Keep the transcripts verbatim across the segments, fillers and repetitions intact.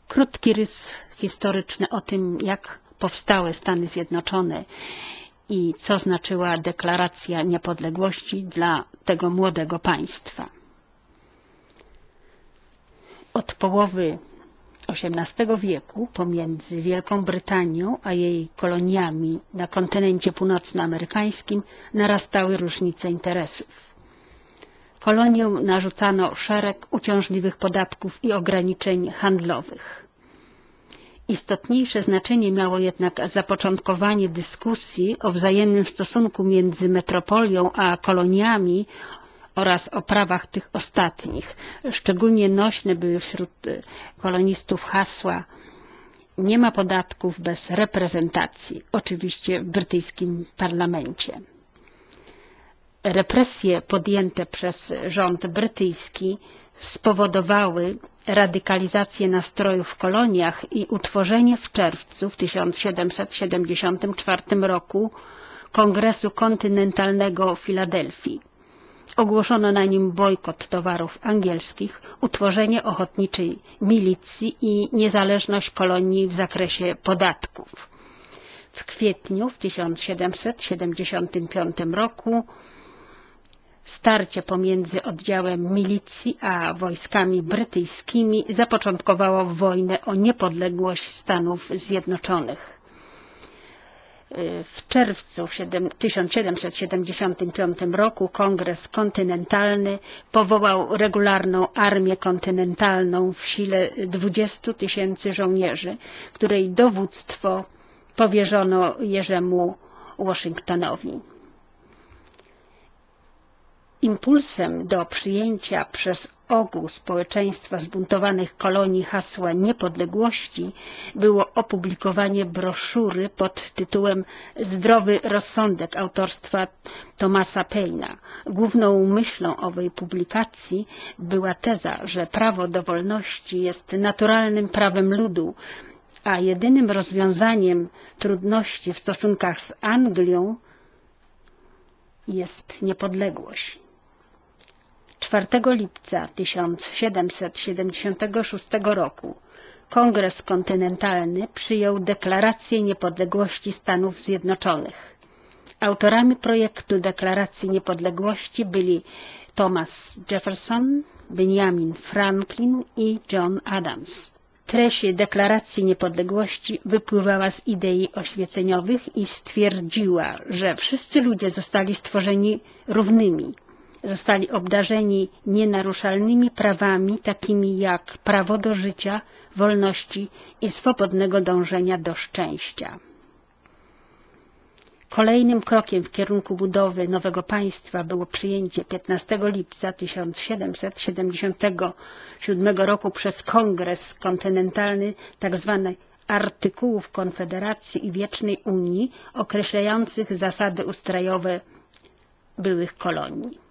Krótki rys historyczny o tym, jak powstały Stany Zjednoczone i co znaczyła deklaracja niepodległości dla tego młodego państwa. Od połowy osiemnastego wieku pomiędzy Wielką Brytanią a jej koloniami na kontynencie północnoamerykańskim narastały różnice interesów. Koloniom narzucano szereg uciążliwych podatków i ograniczeń handlowych. Istotniejsze znaczenie miało jednak zapoczątkowanie dyskusji o wzajemnym stosunku między metropolią a koloniami oraz o prawach tych ostatnich. Szczególnie nośne były wśród kolonistów hasła "nie ma podatków bez reprezentacji", oczywiście w brytyjskim parlamencie. Represje podjęte przez rząd brytyjski spowodowały radykalizację nastrojów w koloniach i utworzenie w czerwcu w tysiąc siedemset siedemdziesiątym czwartym roku Kongresu Kontynentalnego w Filadelfii. Ogłoszono na nim bojkot towarów angielskich, utworzenie ochotniczej milicji i niezależność kolonii w zakresie podatków. W kwietniu w tysiąc siedemset siedemdziesiątym piątym roku starcie pomiędzy oddziałem milicji a wojskami brytyjskimi zapoczątkowało wojnę o niepodległość Stanów Zjednoczonych. W czerwcu tysiąc siedemset siedemdziesiątym piątym roku Kongres Kontynentalny powołał regularną armię kontynentalną w sile dwudziestu tysięcy żołnierzy, której dowództwo powierzono Jerzemu Washingtonowi. Impulsem do przyjęcia przez ogół społeczeństwa zbuntowanych kolonii hasła niepodległości było opublikowanie broszury pod tytułem "Zdrowy rozsądek" autorstwa Thomasa Paina. Główną myślą owej publikacji była teza, że prawo do wolności jest naturalnym prawem ludu, a jedynym rozwiązaniem trudności w stosunkach z Anglią jest niepodległość. czwartego lipca tysiąc siedemset siedemdziesiątego szóstego roku Kongres Kontynentalny przyjął Deklarację Niepodległości Stanów Zjednoczonych. Autorami projektu Deklaracji Niepodległości byli Thomas Jefferson, Benjamin Franklin i John Adams. Treść Deklaracji Niepodległości wypływała z idei oświeceniowych i stwierdziła, że wszyscy ludzie zostali stworzeni równymi. Zostali obdarzeni nienaruszalnymi prawami, takimi jak prawo do życia, wolności i swobodnego dążenia do szczęścia. Kolejnym krokiem w kierunku budowy nowego państwa było przyjęcie piętnastego lipca tysiąc siedemset siedemdziesiątego siódmego roku przez Kongres Kontynentalny tzw. artykułów Konfederacji i Wiecznej Unii określających zasady ustrojowe byłych kolonii.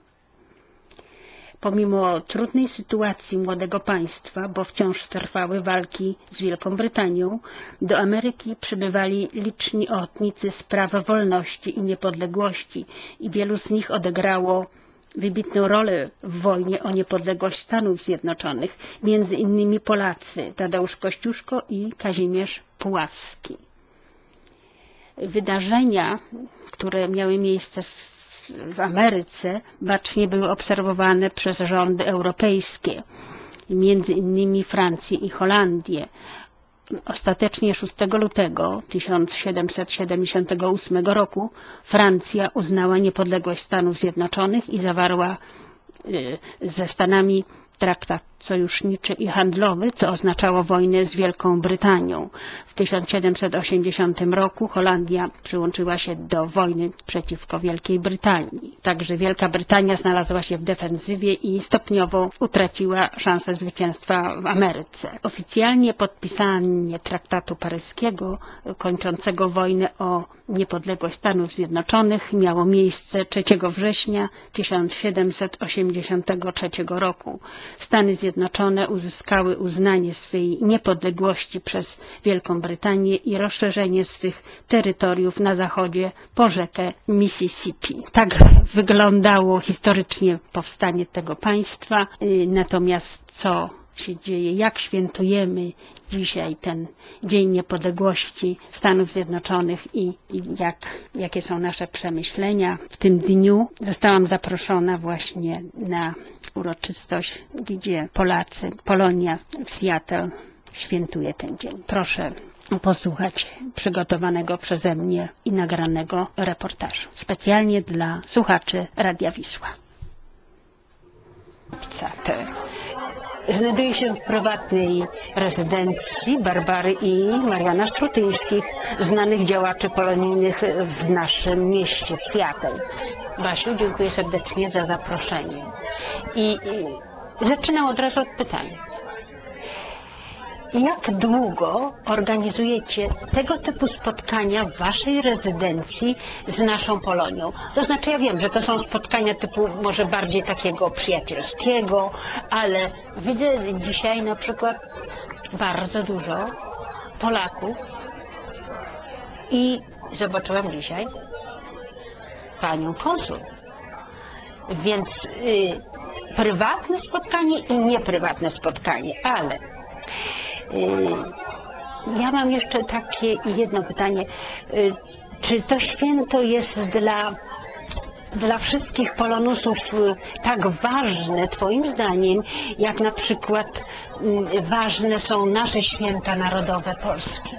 Pomimo trudnej sytuacji młodego państwa, bo wciąż trwały walki z Wielką Brytanią, do Ameryki przybywali liczni ochotnicy z praw wolności i niepodległości i wielu z nich odegrało wybitną rolę w wojnie o niepodległość Stanów Zjednoczonych, między innymi Polacy Tadeusz Kościuszko i Kazimierz Puławski. Wydarzenia, które miały miejsce w w Ameryce, bacznie były obserwowane przez rządy europejskie, między innymi Francję i Holandię. Ostatecznie szóstego lutego tysiąc siedemset siedemdziesiątego ósmego roku Francja uznała niepodległość Stanów Zjednoczonych i zawarła ze Stanami traktat sojuszniczy i handlowy, co oznaczało wojnę z Wielką Brytanią. W tysiąc siedemset osiemdziesiątym roku Holandia przyłączyła się do wojny przeciwko Wielkiej Brytanii. Także Wielka Brytania znalazła się w defensywie i stopniowo utraciła szansę zwycięstwa w Ameryce. Oficjalnie podpisanie traktatu paryskiego kończącego wojnę o niepodległość Stanów Zjednoczonych miało miejsce trzeciego września tysiąc siedemset osiemdziesiątego trzeciego roku. Stany Zjednoczone uzyskały uznanie swej niepodległości przez Wielką Brytanię i rozszerzenie swych terytoriów na zachodzie po rzekę Mississippi. Tak wyglądało historycznie powstanie tego państwa, natomiast co się dzieje, jak świętujemy dzisiaj ten Dzień Niepodległości Stanów Zjednoczonych i, i jak, jakie są nasze przemyślenia w tym dniu. Zostałam zaproszona właśnie na uroczystość, gdzie Polacy, Polonia w Seattle świętuje ten dzień. Proszę posłuchać przygotowanego przeze mnie i nagranego reportażu. Specjalnie dla słuchaczy Radia Wisła. Znajduję się w prywatnej rezydencji Barbary i Mariana Strutyńskich, znanych działaczy polonijnych w naszym mieście, w Seattle. Basiu, dziękuję serdecznie za zaproszenie. I, i zaczynam od razu od pytania. Jak długo organizujecie tego typu spotkania w waszej rezydencji z naszą Polonią? To znaczy, ja wiem, że to są spotkania typu może bardziej takiego przyjacielskiego, ale widzę dzisiaj na przykład bardzo dużo Polaków i zobaczyłam dzisiaj panią konsul. Więc y, prywatne spotkanie i nieprywatne spotkanie, ale ja mam jeszcze takie jedno pytanie. Czy to święto jest dla, dla wszystkich Polonusów tak ważne, twoim zdaniem, jak na przykład ważne są nasze święta narodowe polskie?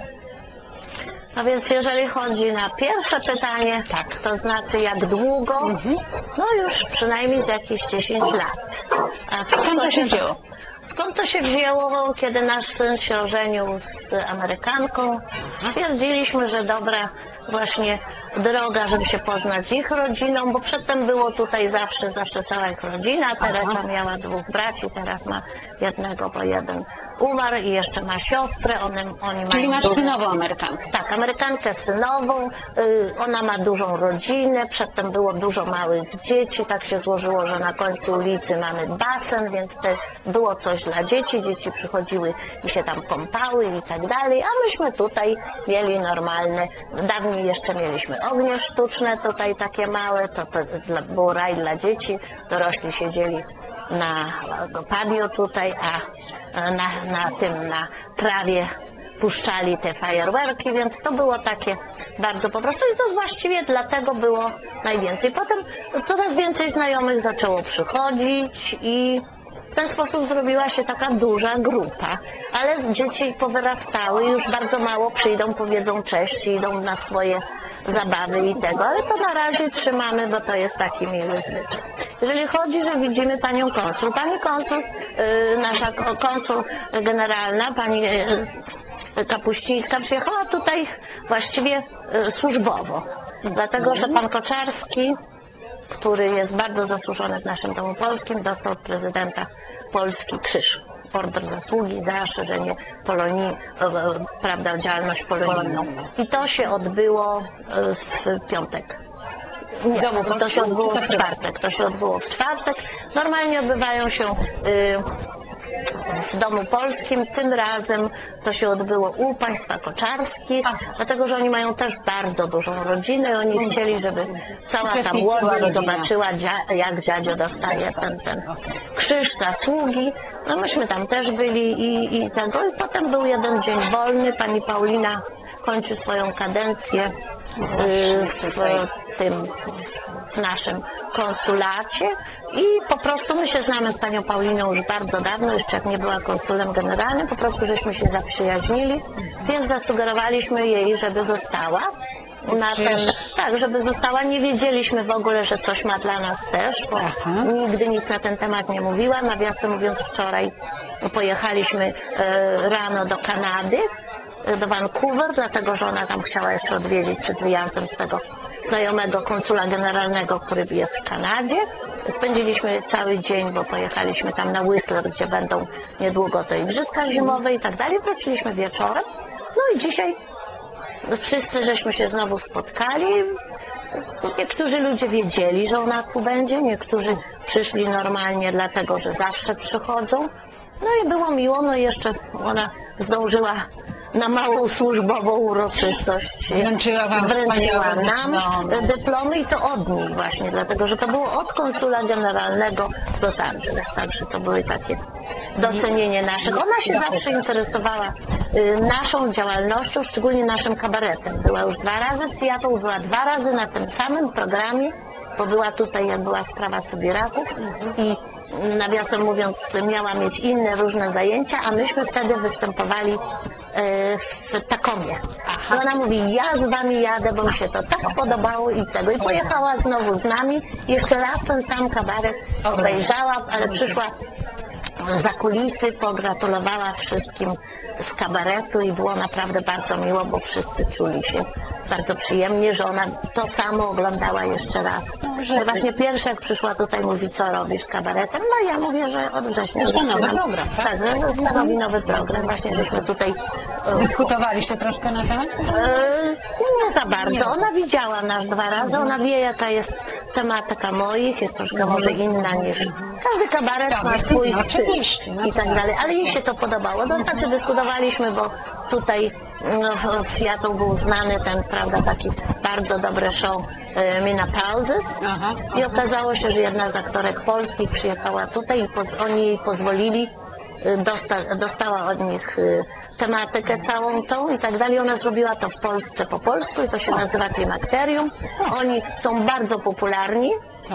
No więc jeżeli chodzi na pierwsze pytanie, tak, to znaczy jak długo, mhm. no już przynajmniej z jakieś dziesięć lat. A skąd to się wzięło? Skąd to się wzięło, kiedy nasz syn się ożenił z Amerykanką? Stwierdziliśmy, że dobra właśnie droga, żeby się poznać z ich rodziną, bo przedtem było tutaj zawsze, zawsze cała ich rodzina. Teresa miała dwóch braci, teraz ma jednego, bo jeden umarł i jeszcze ma siostrę. One, oni Czyli mają masz dużo... synową Amerykankę? Tak, Amerykankę synową. Yy, ona ma dużą rodzinę, przedtem było dużo małych dzieci. Tak się złożyło, że na końcu ulicy mamy basen, więc te, było coś dla dzieci. Dzieci przychodziły i się tam kąpały i tak dalej, a myśmy tutaj mieli normalne, dawniej jeszcze mieliśmy ognie sztuczne, tutaj takie małe, to, to dla, był raj dla dzieci, dorośli siedzieli na patio tutaj, a na, na tym, na trawie puszczali te fajerwerki, więc to było takie bardzo po prostu i to właściwie dlatego było najwięcej. Potem coraz więcej znajomych zaczęło przychodzić i w ten sposób zrobiła się taka duża grupa, ale dzieci powyrastały i już bardzo mało przyjdą, powiedzą cześć i idą na swoje zabawy i tego, ale to na razie trzymamy, bo to jest taki miły zwyczaj. Jeżeli chodzi, że widzimy panią konsul, pani konsul, yy, nasza konsul generalna, pani yy, Kapuścińska przyjechała tutaj właściwie yy, służbowo, dlatego że pan Koczarski, który jest bardzo zasłużony w naszym domu polskim, dostał od prezydenta Polski krzyż, order zasługi za szerzenie Polonii, prawda, działalność polonijną. I to się odbyło w piątek. Nie, to się odbyło w czwartek. To się odbyło w czwartek. Normalnie odbywają się w domu polskim, tym razem to się odbyło u państwa Koczarskich, dlatego że oni mają też bardzo dużą rodzinę i oni chcieli, żeby cała ta młodzież zobaczyła, jak dziadzio dostaje ten, ten krzyż zasługi. No myśmy tam też byli i, i tego. I potem był jeden dzień wolny. Pani Paulina kończy swoją kadencję w tym w naszym konsulacie i po prostu my się znamy z panią Pauliną już bardzo dawno, jeszcze jak nie była konsulem generalnym, po prostu żeśmy się zaprzyjaźnili, więc zasugerowaliśmy jej, żeby została. Na ten, tak, żeby została. Nie wiedzieliśmy w ogóle, że coś ma dla nas też, bo Aha. nigdy nic na ten temat nie mówiła. Nawiasem mówiąc, wczoraj pojechaliśmy e, rano do Kanady, do Vancouver, dlatego że ona tam chciała jeszcze odwiedzić przed wyjazdem swego znajomego konsula generalnego, który jest w Kanadzie. Spędziliśmy cały dzień, bo pojechaliśmy tam na Whistler, gdzie będą niedługo te igrzyska zimowe i tak dalej. Wróciliśmy wieczorem. No i dzisiaj wszyscy żeśmy się znowu spotkali. Niektórzy ludzie wiedzieli, że ona tu będzie, niektórzy przyszli normalnie dlatego, że zawsze przychodzą. No i było miło, no i jeszcze ona zdążyła na małą służbową uroczystość wręczyła, wam wręczyła nam dyplomy. dyplomy i to od nich właśnie, dlatego że to było od konsula generalnego w Los Angeles, także to były takie docenienie naszych. Ona się zawsze interesowała y, naszą działalnością, szczególnie naszym kabaretem. Była już dwa razy w Seattle, była dwa razy na tym samym programie, bo była tutaj, jak była sprawa Sybiraków i nawiasem mówiąc miała mieć inne różne zajęcia, a myśmy wtedy występowali y, w Takomie. I ona mówi, ja z wami jadę, bo mi się to tak podobało i tego. I pojechała znowu z nami. Jeszcze raz ten sam kabaret obejrzała, ale przyszła za kulisy, pogratulowała wszystkim z kabaretu i było naprawdę bardzo miło, bo wszyscy czuli się bardzo przyjemnie, że ona to samo oglądała jeszcze raz. No właśnie pierwsze jak przyszła tutaj, mówi, co robisz z kabaretem? No ja mówię, że od września To nowy zaczynam. program, tak? Tak, że stanowi nowy program. Właśnie żeśmy tutaj e, Dyskutowaliście troszkę na temat? E, nie za bardzo. Ona widziała nas dwa razy, ona wie, jaka jest tematyka moich, jest troszkę może inna niż... Każdy kabaret Tak, ma swój no, styl oczywiście, no i tak tak. dalej, ale jej się to podobało. No, znaczy dyskutowaliśmy, bo tutaj no, w Seattle był znany ten, prawda, taki bardzo dobre show e, Menopauses Aha, i okazało się, że jedna z aktorek polskich przyjechała tutaj i poz, oni jej pozwolili, Dosta, dostała od nich y, tematykę całą tą i tak dalej. Ona zrobiła to w Polsce po polsku i to się nazywa Klimakterium. Oni są bardzo popularni.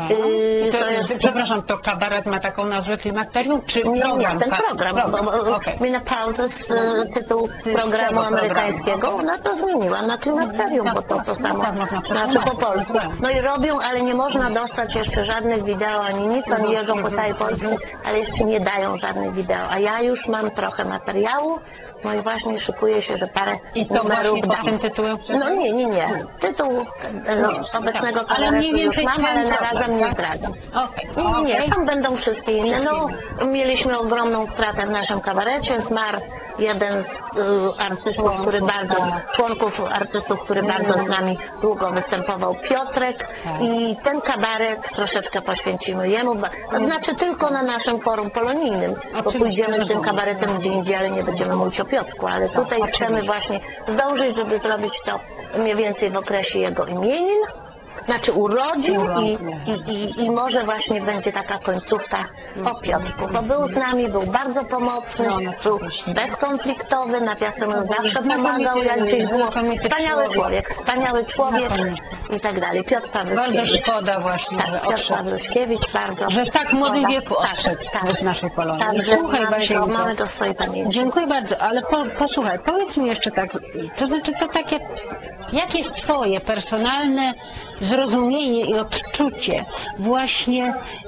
Y, To, to jest... Przepraszam, to kabaret ma taką nazwę Klimakterium, czy Nie, program? nie, ten program. program. Bo, bo, Okay. Menopauses, y, tytuł z programu tego amerykańskiego, programu. ona to zmieniła na Klimakterium, bo to to samo znaczy po polsku. No i robią, ale nie można dostać jeszcze żadnych wideo ani nic. Oni jeżdżą po całej Polsce, ale jeszcze nie dają żadnych wideo. A ja już mam trochę materiału, no i właśnie szykuję się, że parę I to numerów właśnie pod tym tytułem? No nie, nie, nie. Tytuł no, obecnego tak. Ale mniej kabaretu już więcej mam, ale ten na program, razem nie tak? zdradzam. Okay. Nie, nie, nie, Okay. tam będą wszystkie inne. No, mieliśmy ogromną stratę w naszym kabarecie. Zmarł jeden z y, artystów, który bardzo, członków artystów, który bardzo z nami długo występował, Piotrek. I ten kabaret troszeczkę poświęcimy jemu. To znaczy tylko na naszym forum polonijnym, bo pójdziemy z tym kabaretem gdzie indziej, ale nie będziemy mówić o Piotrku. Ale tutaj chcemy właśnie zdążyć, żeby zrobić to mniej więcej w okresie jego imienin. Znaczy urodzin i, i, i, i może właśnie będzie taka końcówka o Piotrku, bo był z nami, był bardzo pomocny, był bezkonfliktowy, nawiasem zawsze pomagał, jak gdzieś było. Wspaniały człowiek, wspaniały człowiek i tak dalej. Piotr Pawluszkiewicz. Bardzo szkoda właśnie, tak, że Piotr odszedł. Pawluszkiewicz, bardzo Że w tak młodym szkoda. wieku odszedł tak, tak. z naszej Polonii. Także Słuchaj, mamy, go, Basieńko, mamy go w swojej pamięci. dziękuję bardzo, ale po, posłuchaj, powiedz mi jeszcze tak, to znaczy to takie, jakie jest twoje personalne zrozumienie i odczucie właśnie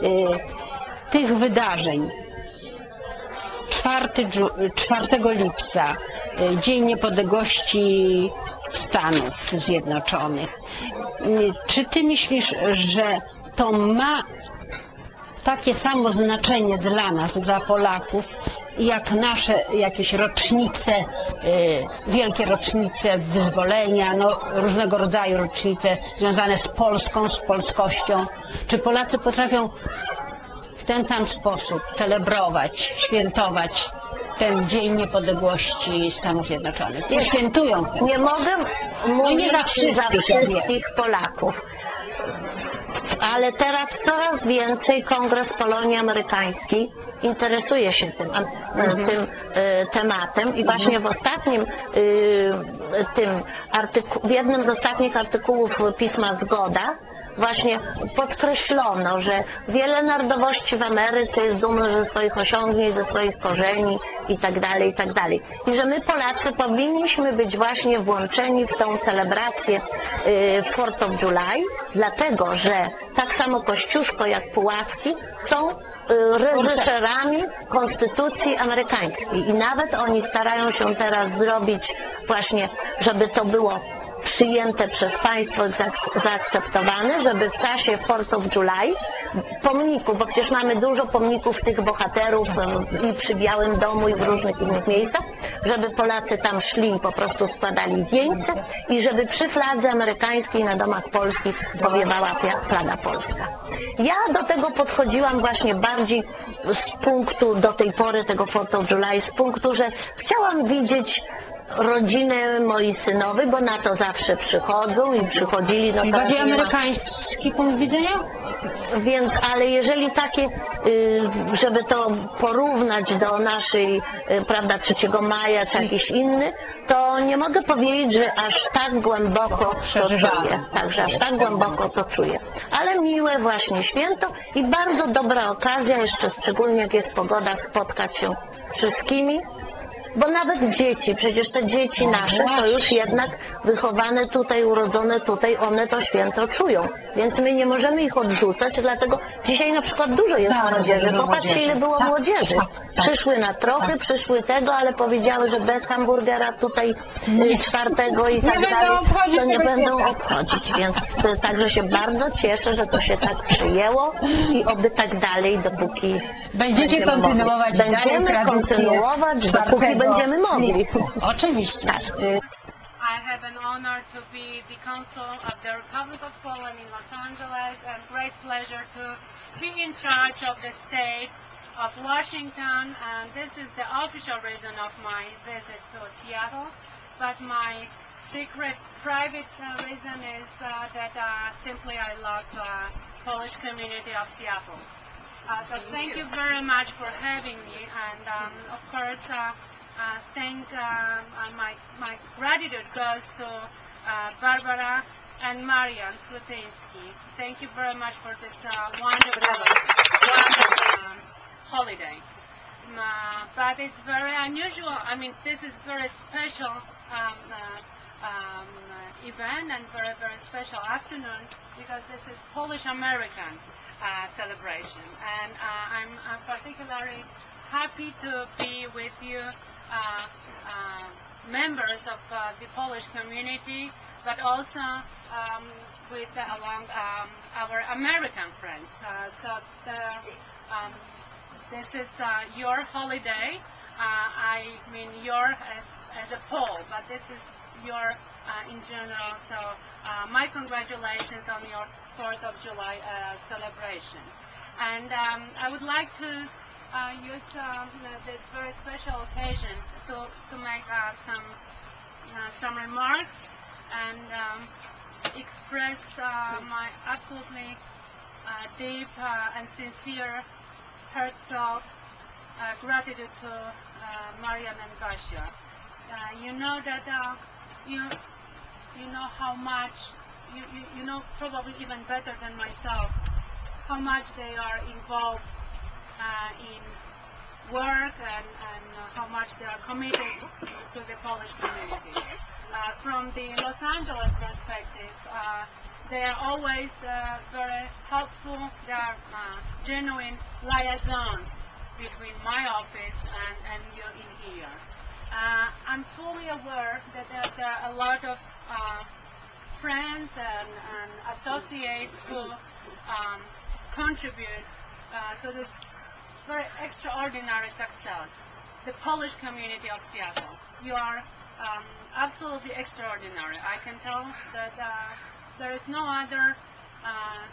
y, tych wydarzeń? czwartego lipca, y, Dzień Niepodległości Stanów Zjednoczonych. Y, czy ty myślisz, że to ma takie samo znaczenie dla nas, dla Polaków, jak nasze jakieś rocznice, y, wielkie rocznice wyzwolenia, no, różnego rodzaju rocznice związane z Polską, z polskością? Czy Polacy potrafią w ten sam sposób celebrować, świętować ten Dzień Niepodległości Stanów Zjednoczonych? Wiesz, Świętują ten. Nie mogę mówić nie za za wszystkich, wszystkich Polaków. Ale teraz coraz więcej Kongres Polonii Amerykański interesuje się tym, mm. tym e, tematem i właśnie w ostatnim e, tym artyku- w jednym z ostatnich artykułów pisma Zgoda właśnie podkreślono, że wiele narodowości w Ameryce jest dumnych ze swoich osiągnięć, ze swoich korzeni i tak dalej, i tak dalej. I że my Polacy powinniśmy być właśnie włączeni w tą celebrację fourth of July, dlatego, że tak samo Kościuszko jak Pułaski są reżyserami Konstytucji Amerykańskiej i nawet oni starają się teraz zrobić właśnie, żeby to było przyjęte przez państwo, zaakceptowane, żeby w czasie fourth of July pomników, bo przecież mamy dużo pomników tych bohaterów i przy Białym Domu i w różnych innych miejscach, żeby Polacy tam szli i po prostu składali wieńce i żeby przy fladze amerykańskiej na domach polskich powiewała flaga polska. Ja do tego podchodziłam właśnie bardziej z punktu do tej pory tego fourth of July, z punktu, że chciałam widzieć rodzinę moi synowi, bo na to zawsze przychodzą i przychodzili. No I bardziej amerykański punkt widzenia? Więc, ale jeżeli takie, żeby to porównać do naszej, prawda, trzeciego maja czy jakiś inny, to nie mogę powiedzieć, że aż tak głęboko to czuję. Także aż tak głęboko to czuję. Ale miłe właśnie święto i bardzo dobra okazja, jeszcze szczególnie jak jest pogoda, spotkać się z wszystkimi. Bo nawet dzieci, przecież te dzieci nasze to już jednak wychowane tutaj, urodzone tutaj, one to święto czują. Więc my nie możemy ich odrzucać, dlatego dzisiaj na przykład dużo jest młodzieży. Popatrzcie, ile było młodzieży. Przyszły na trochę, przyszły tego, ale powiedziały, że bez hamburgera tutaj y, czwartego i tak dalej, to nie będą obchodzić. Więc y, także się bardzo cieszę, że to się tak przyjęło i oby tak dalej, dopóki Będziecie kontynuować mogli. dalej Będziemy tradycję kontynuować, dopóki będziemy mogli. Oczywiście. Tak. I have an honor to be the consul of the Republic of Poland in Los Angeles, and great pleasure to be in charge of the state of Washington. And this is the official reason of my visit to Seattle. But my secret, private uh, reason is uh, that uh, simply I love the uh, Polish community of Seattle. Uh, so thank you very much for having me, and um, of course. Uh, Uh, thank uh, uh, my my gratitude goes to uh, Barbara and Marian Slutinsky. Thank you very much for this uh, wonderful, wonderful um, holiday. Um, uh, but it's very unusual. I mean, this is very special um, uh, um, uh, event and very very special afternoon because this is Polish American uh, celebration, and uh, I'm uh, particularly happy to be with you. Uh, uh, members of uh, the Polish community, but also um, with uh, along um, our American friends. Uh, so the, um, this is uh, your holiday. Uh, I mean your as, as a Pole, but this is your uh, in general. So uh, my congratulations on your fourth of July uh, celebration. And um, I would like to Uh, use um, this very special occasion to to make uh, some uh, some remarks and um, express uh, my absolutely uh, deep uh, and sincere, heartfelt uh, gratitude to uh, Marian and Kasia. Uh, you know that uh, you you know how much you, you you know probably even better than myself how much they are involved. Uh, in work and, and uh, how much they are committed to the Polish community. Uh, from the Los Angeles perspective, uh, they are always uh, very helpful. They are uh, genuine liaisons between my office and, and you in here. Uh, I'm fully aware that there, there are a lot of uh, friends and, and associates who um, contribute uh, to this very extraordinary success. The Polish community of Seattle. You are um, absolutely extraordinary. I can tell that uh, there is no other uh,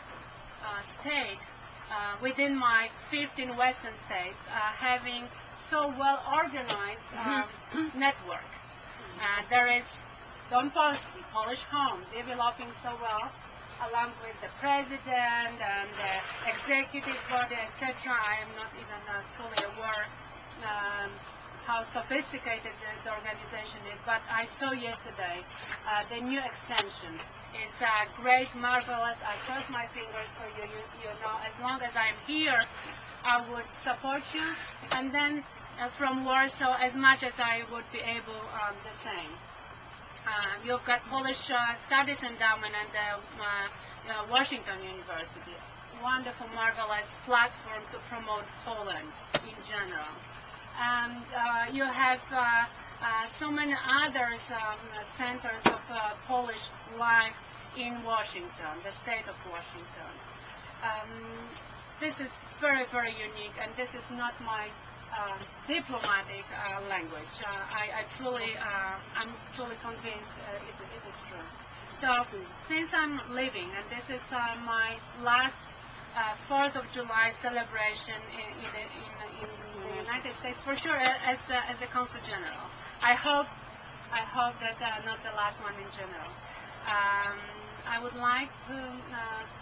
uh, state uh, within my fifteen Western states uh, having so well organized um, network. Uh, there is Dom Polski, Polish Home, developing so well, along with the president and the executive body, et cetera. I am not even uh, fully aware um, how sophisticated the, the organization is, but I saw yesterday uh, the new extension. It's uh, great, marvelous. I cross my fingers for you. you. You know, as long as I'm here, I would support you. And then uh, from Warsaw, as much as I would be able, um, the same. Uh, you've got Polish uh, Studies Endowment and uh, uh, uh, Washington University. Wonderful, marvelous platform to promote Poland in general. And uh, you have uh, uh, so many others um, centers of uh, Polish life in Washington, the state of Washington. Um, this is very, very unique, and this is not my Uh, diplomatic uh, language. Uh, I, I truly, uh, I'm truly convinced uh, it, it is true. So, since I'm leaving, and this is uh, my last uh, fourth of July celebration in, in, the, in, in the United States, for sure, as the, as the Consul General. I hope, I hope that uh, not the last one in general. Um, I would like to uh,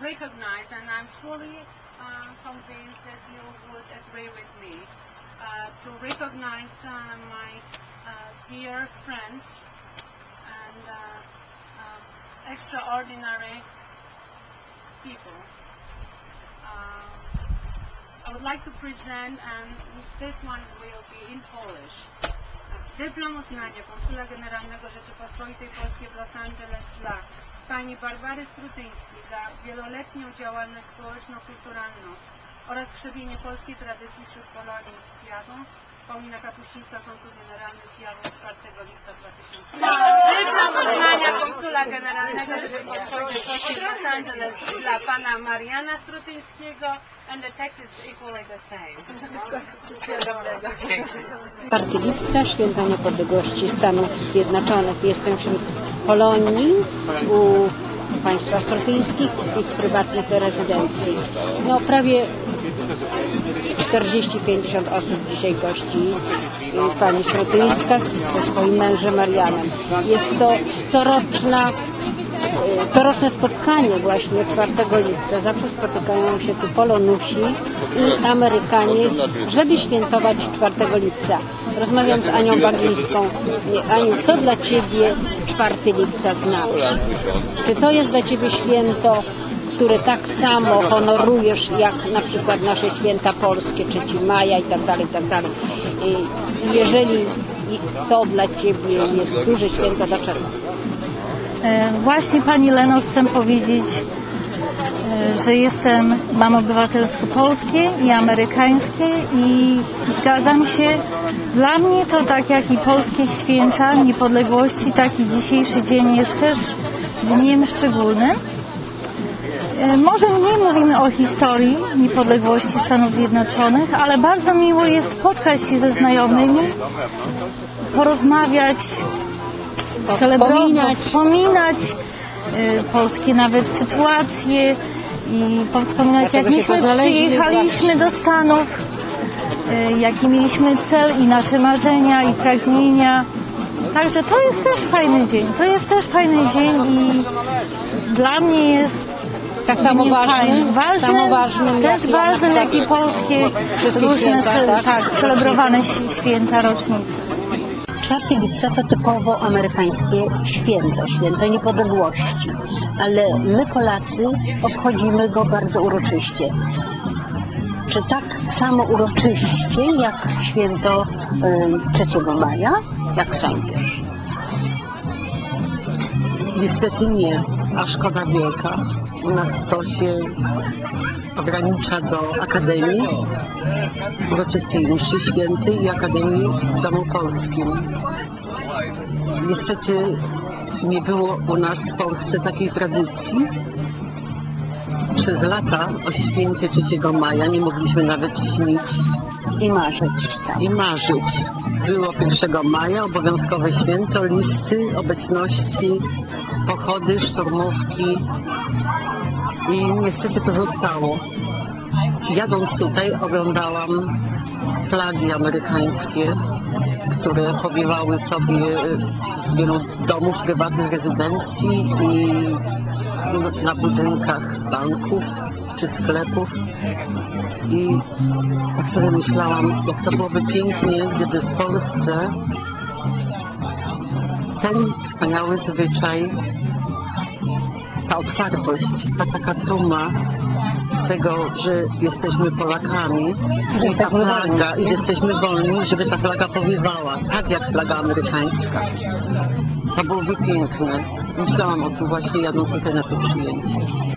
recognize, and I'm fully uh, convinced that you would agree with me, uh, to recognize uh, my uh, dear friends and uh, uh, extraordinary people. Uh, I would like to present, and this one will be in Polish, dyplom uznania Konsula Generalnego Rzeczypospolitej Polskiej w Los Angeles dla pani Barbary Strutyńskiej za wieloletnią działalność społeczno-kulturalną oraz krzewienie polskiej tradycji wśród Polonii w Seattle. Paulina Kapuścińska, konsul generalny Seattle, czwartego lipca dwa tysiące. Dyplom uznania Konsula Generalnego Rzeczypospolitej Polskiej w Los Angeles dla pana Mariana Strutyńskiego, and the text is equally the same. czwartego lipca, święto niepodległości Stanów Zjednoczonych. Jestem wśród Polonii, u państwa Strutyńskich, ich prywatnych rezydencji. No prawie czterdzieści pięćdziesiąt osób dzisiaj gości pani Strutyńska ze swoim mężem Marianem. Jest to coroczna Coroczne spotkanie właśnie czwartego lipca. Zawsze spotykają się tu Polonusi i Amerykanie, żeby świętować czwartego lipca. Rozmawiam z Anią Baglińską. Aniu, co dla Ciebie czwartego lipca znaczy? Czy to jest dla Ciebie święto, które tak samo honorujesz jak na przykład nasze święta polskie, trzeciego maja i tak dalej, i tak dalej. I jeżeli to dla Ciebie jest duże święto, dlaczego? Właśnie Pani Leno, chcę powiedzieć, że jestem, mam obywatelstwo polskie i amerykańskie i zgadzam się. Dla mnie to tak jak i polskie święta niepodległości, tak i dzisiejszy dzień jest też dniem szczególnym. Może mniej mówimy o historii niepodległości Stanów Zjednoczonych, ale bardzo miło jest spotkać się ze znajomymi, porozmawiać, celebrować, wspominać y, polskie nawet sytuacje i powspominać, jak myśmy przyjechaliśmy do Stanów, y, jaki mieliśmy cel i nasze marzenia i pragnienia. Także to jest też fajny dzień, to jest też fajny dzień i dla mnie jest tak samo ważnym, ważnym, samo ważnym też jak, ważnym jak i polskie różne święta, tak? tak, celebrowane święta, rocznice. czwartego lipca to typowo amerykańskie święto, święto niepodległości, ale my Polacy obchodzimy go bardzo uroczyście. Czy tak samo uroczyście jak święto y, trzeciego maja? Jak sądzisz? Niestety nie, a szkoda wielka. U nas to się ogranicza do Akademii, uroczystej mszy świętej i Akademii w Domu Polskim. Niestety nie było u nas w Polsce takiej tradycji. Przez lata o święcie trzeciego maja nie mogliśmy nawet śnić I marzyć. Tak. i marzyć. Było pierwszego maja obowiązkowe święto, listy, obecności, pochody, szturmówki i niestety to zostało. Jadąc tutaj oglądałam flagi amerykańskie, które powiewały sobie z wielu domów, prywatnych rezydencji i na budynkach banków czy sklepów. I tak sobie myślałam, jak to byłoby pięknie, gdyby w Polsce ten wspaniały zwyczaj, ta otwartość, ta taka duma z tego, że jesteśmy Polakami i ta flaga, i że jesteśmy wolni, żeby ta flaga powiewała, tak jak flaga amerykańska. To byłoby piękne. Myślałam o tym właśnie, jadąc tutaj na to przyjęcie.